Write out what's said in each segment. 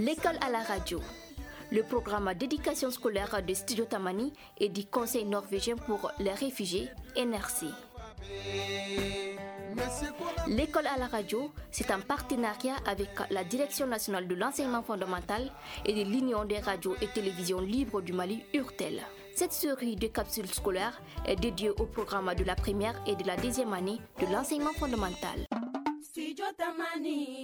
L'école à la radio, le programme d'éducation scolaire de Studio Tamani et du Conseil norvégien pour les réfugiés, NRC. L'école à la radio, c'est un partenariat avec la Direction nationale de l'enseignement fondamental et de l'Union des radios et télévisions libres du Mali, URTEL. Cette série de capsules scolaires est dédiée au programme de la première et de la deuxième année de l'enseignement fondamental. Studio Tamani.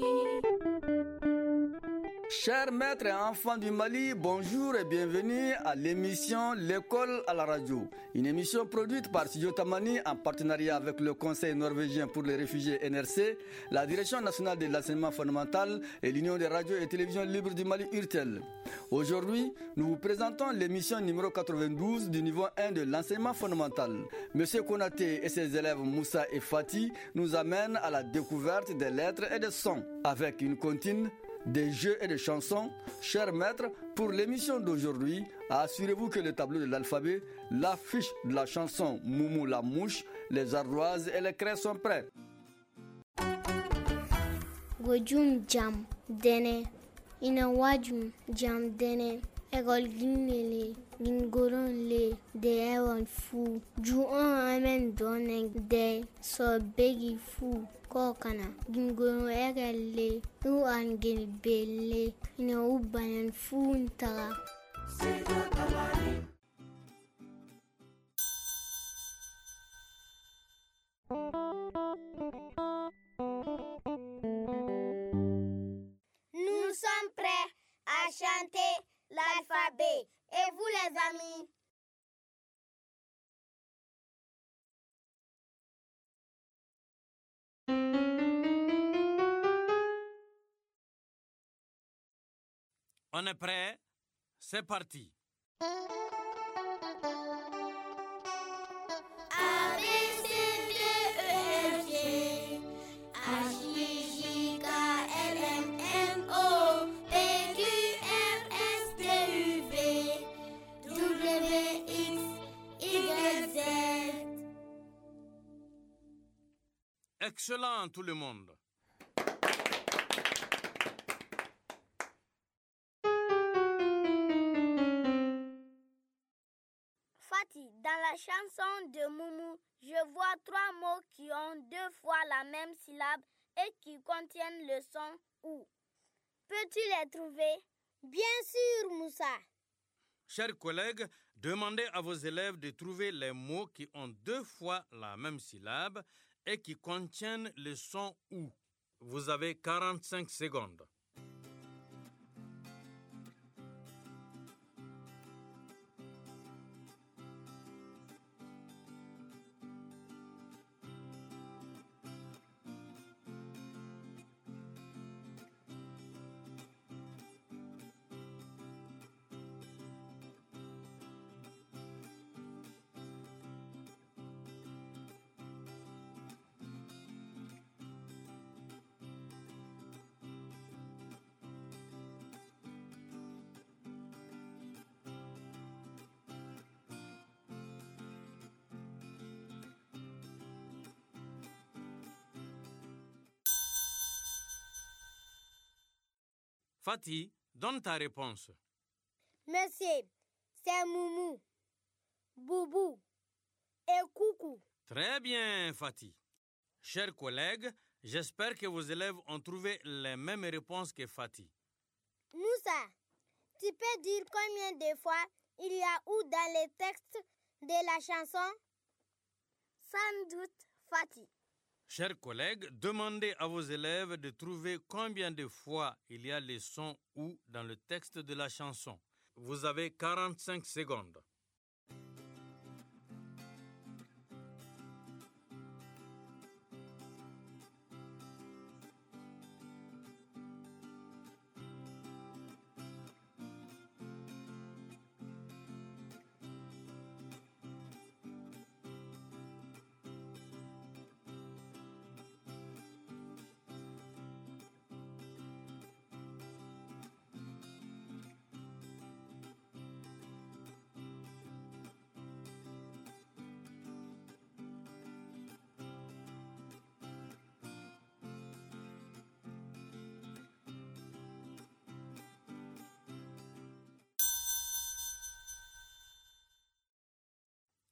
Chers maîtres et enfants du Mali, bonjour et bienvenue à l'émission L'école à la radio. Une émission produite par Studio Tamani en partenariat avec le Conseil norvégien pour les réfugiés NRC, la Direction nationale de l'enseignement fondamental et l'Union des radios et télévisions libres du Mali URTEL. Aujourd'hui, nous vous présentons l'émission numéro 92 du niveau 1 de l'enseignement fondamental. Monsieur Konaté et ses élèves Moussa et Fatih nous amènent à la découverte des lettres et des sons avec une comptine, des jeux et des chansons. Chers maîtres, pour l'émission d'aujourd'hui, assurez-vous que le tableau de l'alphabet, l'affiche de la chanson Moumou la mouche, les ardoises et les craies sont prêts. Gojum jam dene ina wajum jam dene egol ginele gingoron le de ewan fu juan amen donen de so begi fu kokana gingoron egel le ruan gel belle ina ubanan fu ntara. Nous sommes prêts à chanter l'alphabet. Et vous les amis? On est prêt? C'est parti. Excellent tout le monde. Fatih, dans la chanson de Moumou, je vois 3 mots qui ont 2 fois la même syllabe et qui contiennent le son OU. Peux-tu les trouver? Bien sûr, Moussa. Chers collègues, demandez à vos élèves de trouver les mots qui ont 2 fois la même syllabe et qui contiennent le son OU. Vous avez 45 secondes. Fatih, donne ta réponse. Monsieur, c'est Moumou, Boubou et Coucou. Très bien, Fatih. Chers collègues, j'espère que vos élèves ont trouvé les mêmes réponses que Fatih. Moussa, tu peux dire combien de fois il y a OU dans les textes de la chanson? Sans doute, Fatih. Chers collègues, demandez à vos élèves de trouver combien de fois il y a les sons OU dans le texte de la chanson. Vous avez 45 secondes.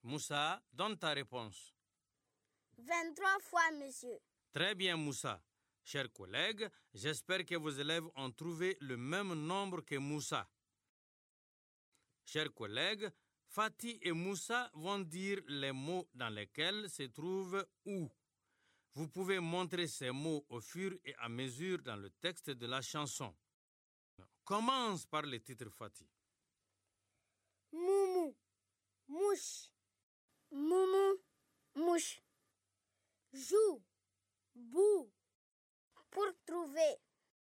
Moussa, donne ta réponse. 23 fois, monsieur. Très bien, Moussa. Chers collègues, j'espère que vos élèves ont trouvé le même nombre que Moussa. Chers collègues, Fatih et Moussa vont dire les mots dans lesquels se trouve où. Vous pouvez montrer ces mots au fur et à mesure dans le texte de la chanson. Commence par le titre Fatih. Moumou, mouche. Moumou, mouche. Joue, bou. Pour trouver.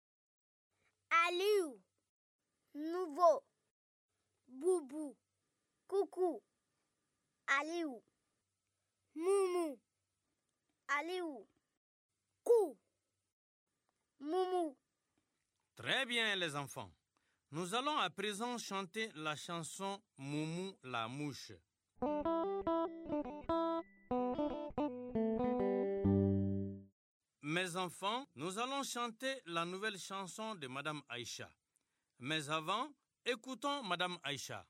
Aliou, nouveau. Boubou, coucou. Aliou. Moumou, Aliou. Kou, moumou. Très bien les enfants. Nous allons à présent chanter la chanson Moumou la mouche. Mes enfants, nous allons chanter la nouvelle chanson de Madame Aïcha. Mais avant, écoutons Madame Aïcha.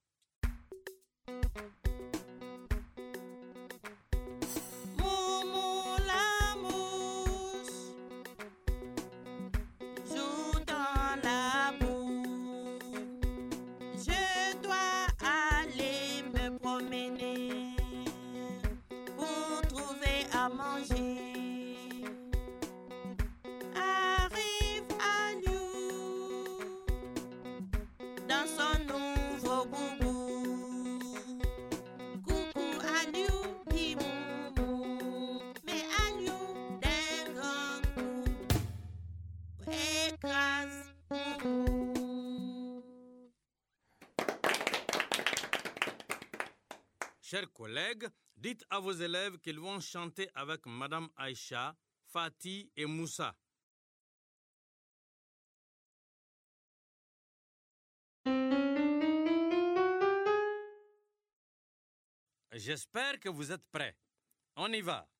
Chers collègues, dites à vos élèves qu'ils vont chanter avec Madame Aïcha, Fatih et Moussa. J'espère que vous êtes prêts. On y va.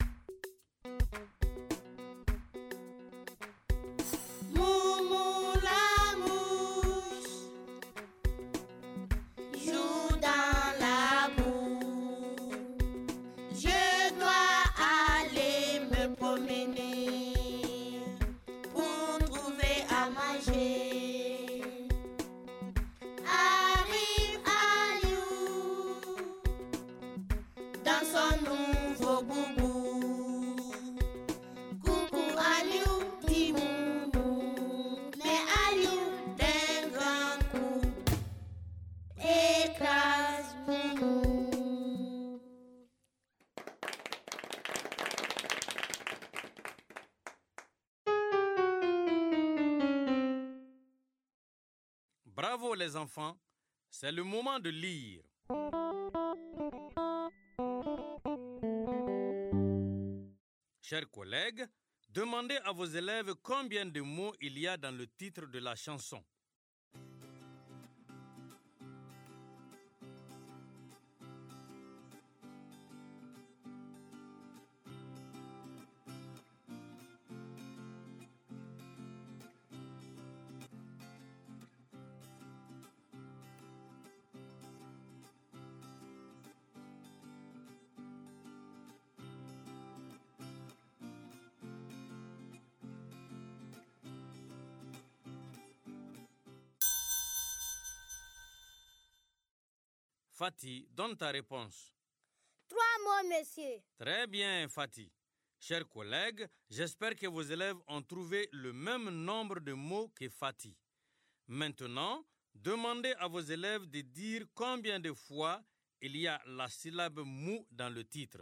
Bravo les enfants, c'est le moment de lire. Chers collègues, demandez à vos élèves combien de mots il y a dans le titre de la chanson. Fatih, donne ta réponse. 3 mots, monsieur. Très bien, Fatih. Chers collègues, j'espère que vos élèves ont trouvé le même nombre de mots que Fatih. Maintenant, demandez à vos élèves de dire combien de fois il y a la syllabe mou dans le titre.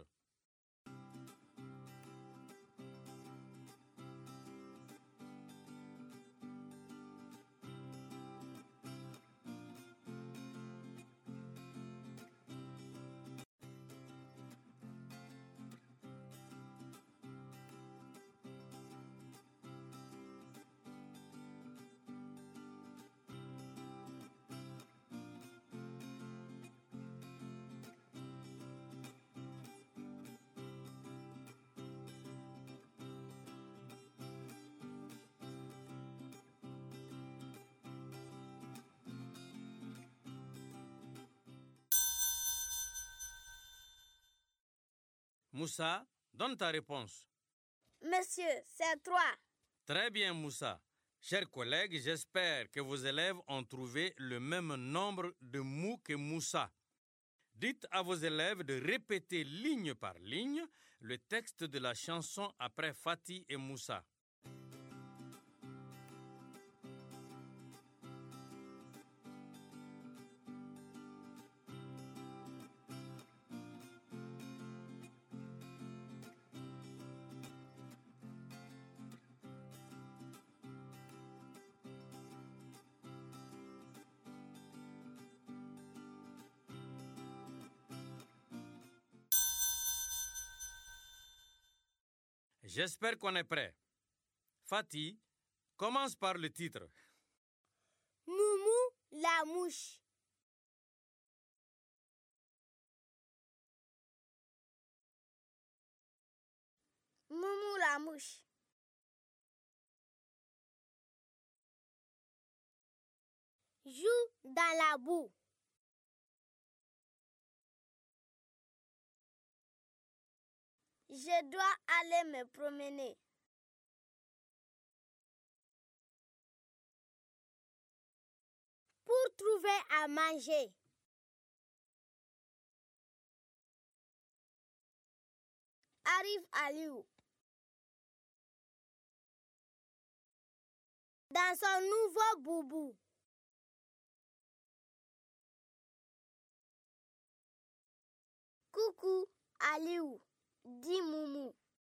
Moussa, donne ta réponse. Monsieur, c'est 3. Très bien, Moussa. Chers collègues, j'espère que vos élèves ont trouvé le même nombre de mots que Moussa. Dites à vos élèves de répéter ligne par ligne le texte de la chanson après Fatih et Moussa. J'espère qu'on est prêt. Fatih, commence par le titre. Moumou la mouche. Moumou la mouche. Joue dans la boue. Je dois aller me promener. Pour trouver à manger. Arrive Aliou. Dans son nouveau boubou. Coucou Aliou. Dis Moumou.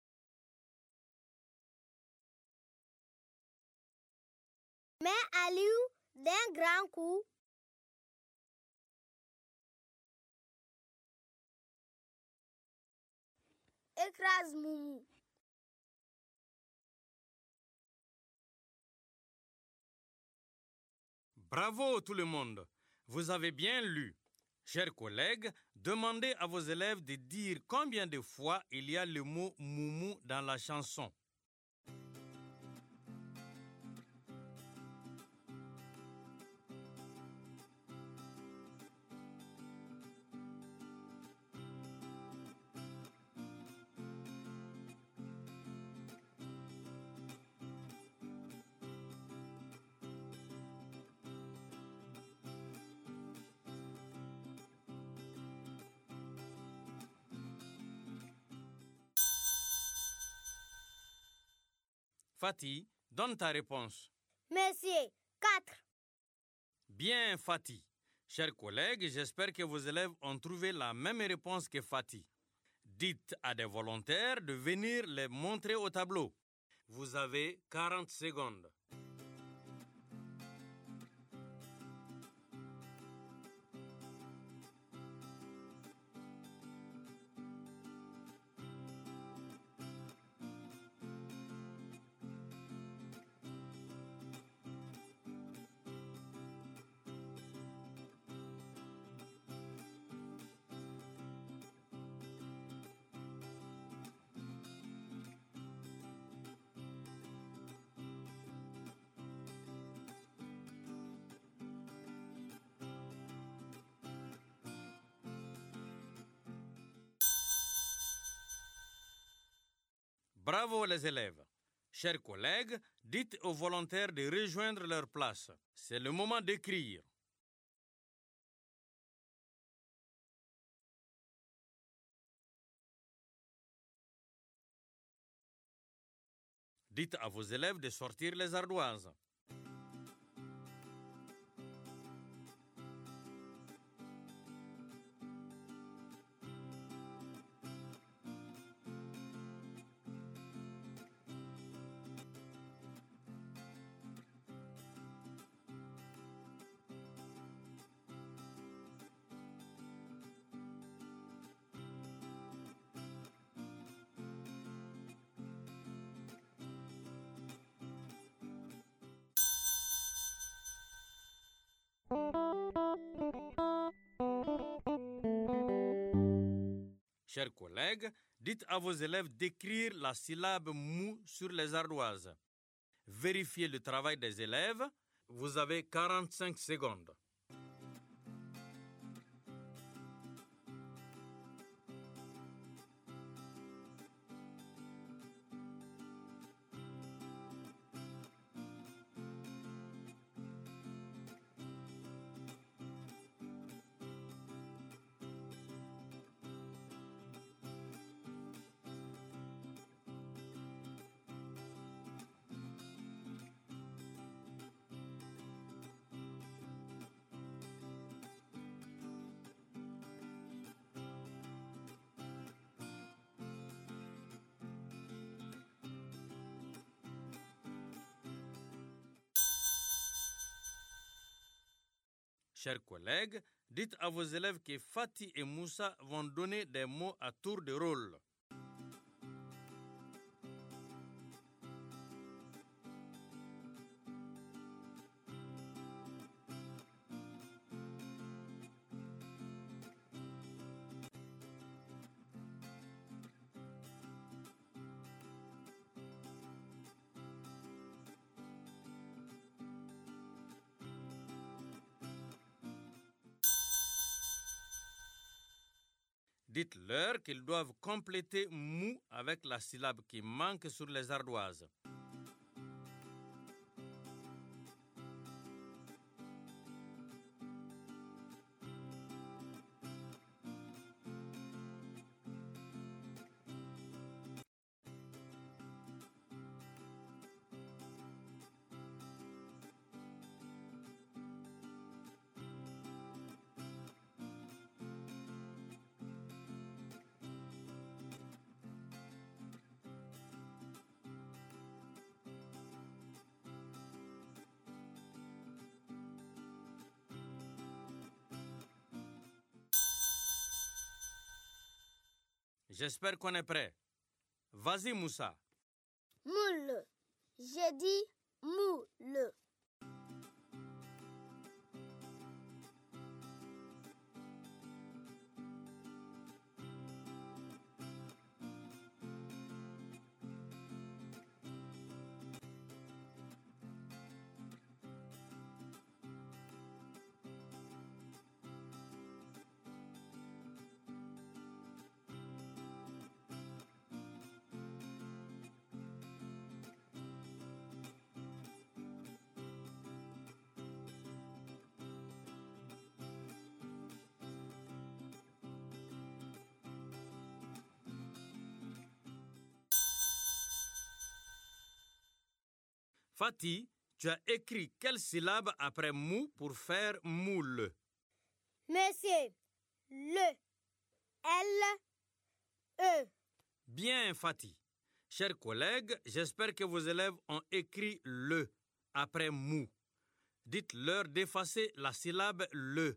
Mais Aliou, d'un grand coup, écrase Moumou. Bravo tout le monde. Vous avez bien lu. Chers collègues, demandez à vos élèves de dire combien de fois il y a le mot moumou dans la chanson. Fatih, donne ta réponse. Monsieur, 4. Bien, Fatih. Chers collègues, j'espère que vos élèves ont trouvé la même réponse que Fatih. Dites à des volontaires de venir les montrer au tableau. Vous avez 40 secondes. Bravo les élèves. Chers collègues, dites aux volontaires de rejoindre leur place. C'est le moment d'écrire. Dites à vos élèves de sortir les ardoises. Chers collègues, dites à vos élèves d'écrire la syllabe mou sur les ardoises. Vérifiez le travail des élèves. Vous avez 45 secondes. Chers collègues, dites à vos élèves que Fatih et Moussa vont donner des mots à tour de rôle. Dites-leur qu'ils doivent compléter mou avec la syllabe qui manque sur les ardoises. J'espère qu'on est prêt. Vas-y, Moussa. Moule. J'ai dit moule. Fatih, tu as écrit quelle syllabe après mou pour faire moule? Monsieur, le, L, E. Bien, Fatih. Chers collègues, j'espère que vos élèves ont écrit le après mou. Dites-leur d'effacer la syllabe le.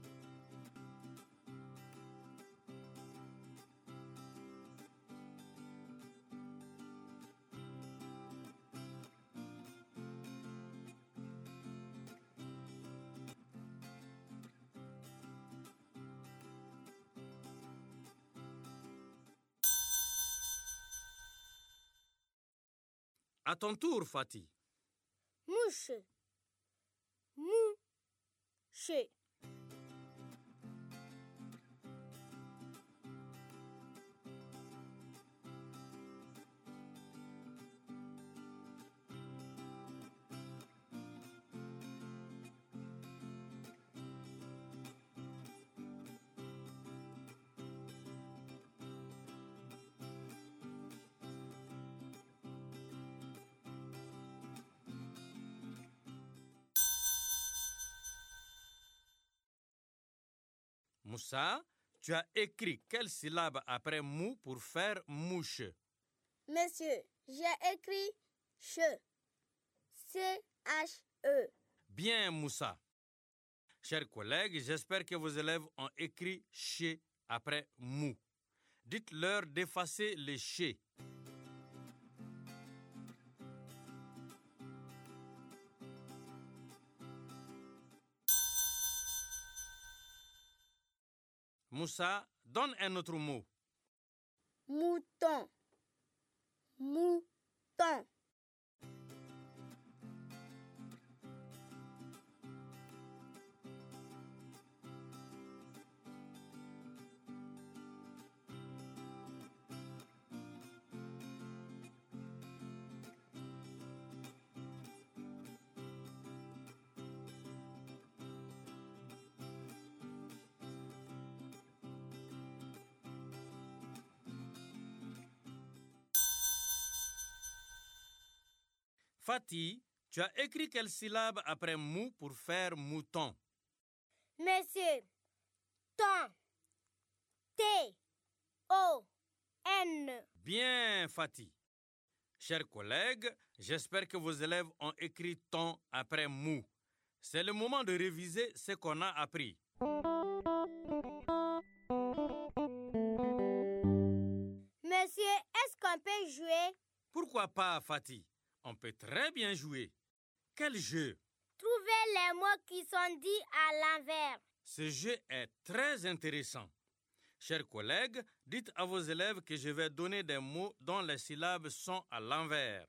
À ton tour, Fatih. Mouche. Mouche. Moussa, tu as écrit quelle syllabe après mou pour faire mouche? Monsieur, j'ai écrit che. C-H-E. Bien, Moussa. Chers collègues, j'espère que vos élèves ont écrit che après mou. Dites-leur d'effacer les che. Moussa, donne un autre mot. Mouton. Mouton. Fatih, tu as écrit quelle syllabe après mou pour faire mouton? Monsieur, ton. T-O-N. Bien, Fatih. Chers collègues, j'espère que vos élèves ont écrit ton après mou. C'est le moment de réviser ce qu'on a appris. Monsieur, est-ce qu'on peut jouer? Pourquoi pas, Fatih? On peut très bien jouer. Quel jeu? Trouvez les mots qui sont dits à l'envers. Ce jeu est très intéressant. Chers collègues, dites à vos élèves que je vais donner des mots dont les syllabes sont à l'envers.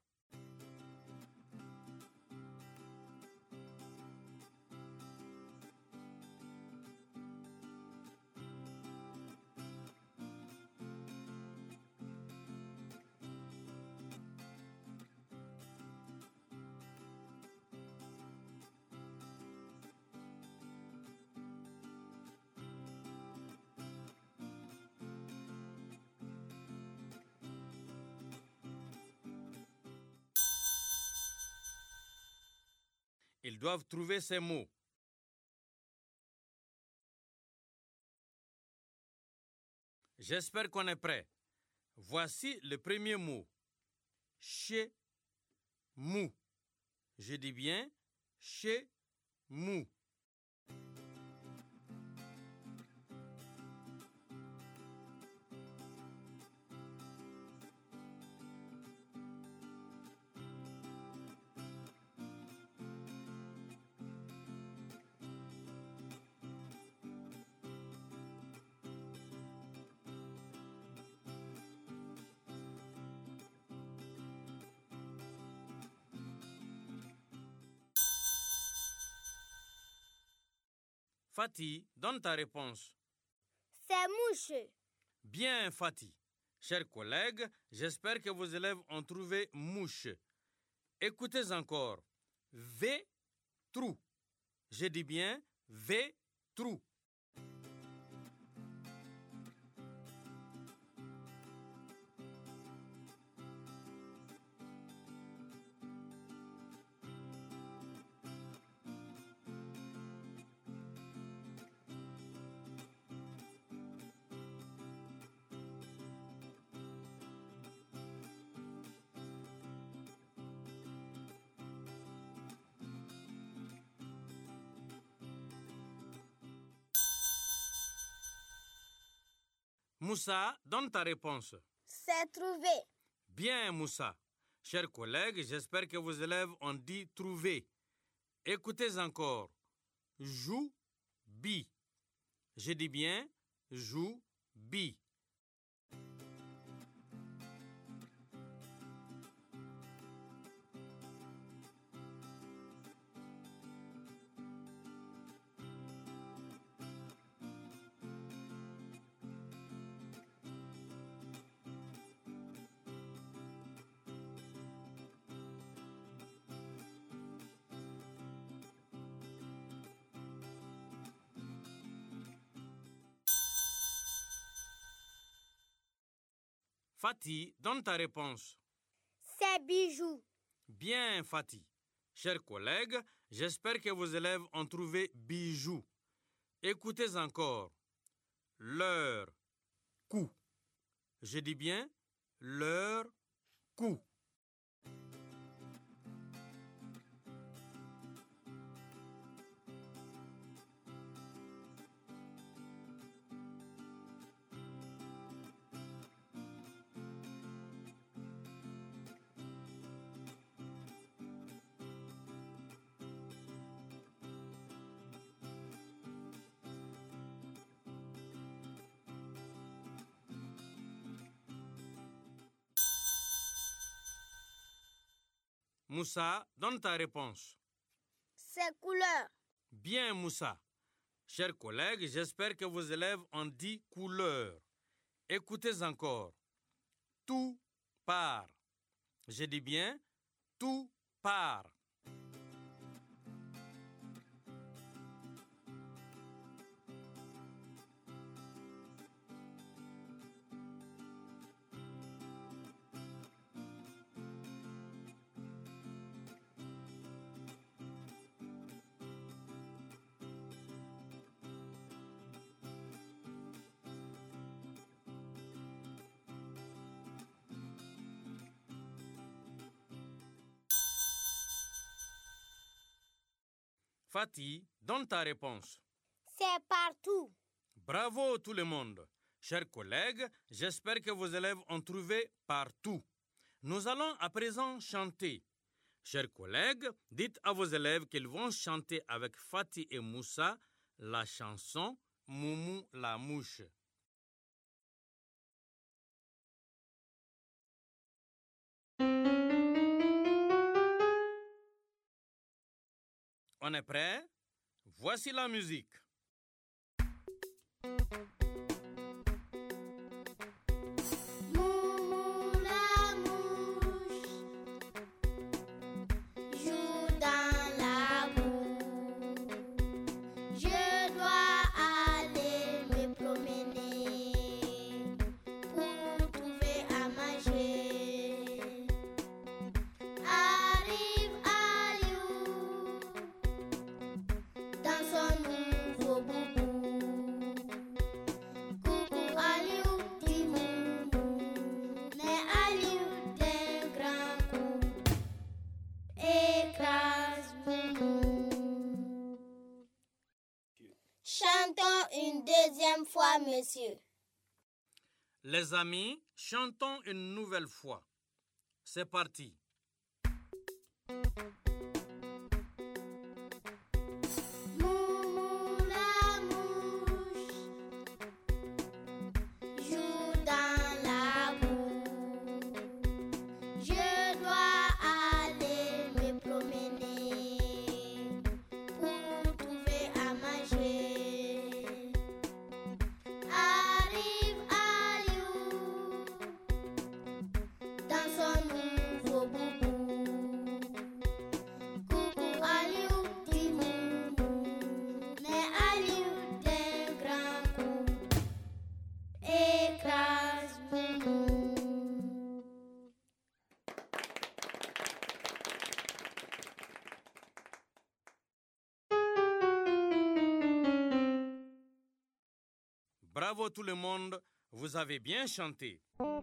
Ils doivent trouver ces mots. J'espère qu'on est prêt. Voici le premier mot. Chez mou. Je dis bien chez mou. Fatih, donne ta réponse. C'est mouche. Bien, Fatih. Chers collègues, j'espère que vos élèves ont trouvé mouche. Écoutez encore. V, trou. Je dis bien V, trou. Moussa, donne ta réponse. C'est trouvé. Bien, Moussa. Chers collègues, j'espère que vos élèves ont dit trouver. Écoutez encore. Joue, bi. Je dis bien joue, bi. Fatih, donne ta réponse. C'est bijou. Bien, Fatih. Chers collègues, j'espère que vos élèves ont trouvé bijoux. Écoutez encore. Leur cou. Je dis bien leur cou. Moussa, donne ta réponse. C'est couleur. Bien, Moussa. Chers collègues, j'espère que vos élèves ont dit couleur. Écoutez encore. Tout part. Je dis bien tout part. Fatih, donne ta réponse. C'est partout. Bravo tout le monde. Chers collègues, j'espère que vos élèves ont trouvé partout. Nous allons à présent chanter. Chers collègues, dites à vos élèves qu'ils vont chanter avec Fatih et Moussa la chanson Moumou la mouche. On est prêt? Voici la musique. Chantons une deuxième fois, monsieur. Les amis, chantons une nouvelle fois. C'est parti. Bravo tout le monde, vous avez bien chanté.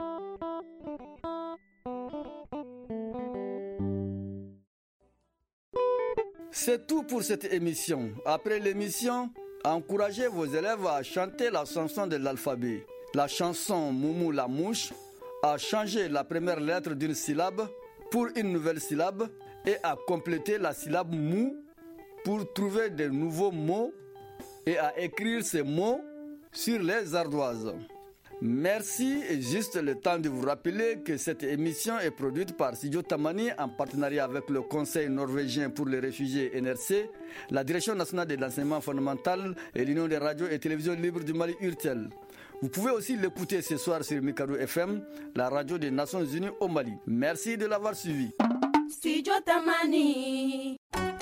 C'est tout pour cette émission. Après l'émission, encouragez vos élèves à chanter la chanson de l'alphabet. La chanson Moumou la mouche, à changer la première lettre d'une syllabe pour une nouvelle syllabe et à compléter la syllabe mou pour trouver de nouveaux mots et à écrire ces mots sur les ardoises. Merci et juste le temps de vous rappeler que cette émission est produite par Studio Tamani en partenariat avec le Conseil norvégien pour les réfugiés NRC, la Direction nationale de l'enseignement fondamental et l'Union des radios et télévisions libres du Mali URTEL. Vous pouvez aussi l'écouter ce soir sur Mikado FM, la radio des Nations Unies au Mali. Merci de l'avoir suivi. Studio Tamani.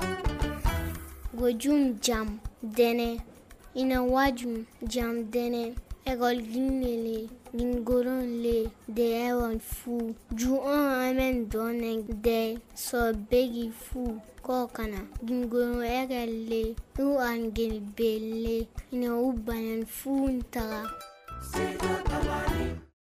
Gojum jam dene ina wajum jam dene egol ginele gingoron le de ewan fu juan amen donen de so begi fu kokana gingoron egel le u angel belle ina ubanan fu ntara Studio Tamani.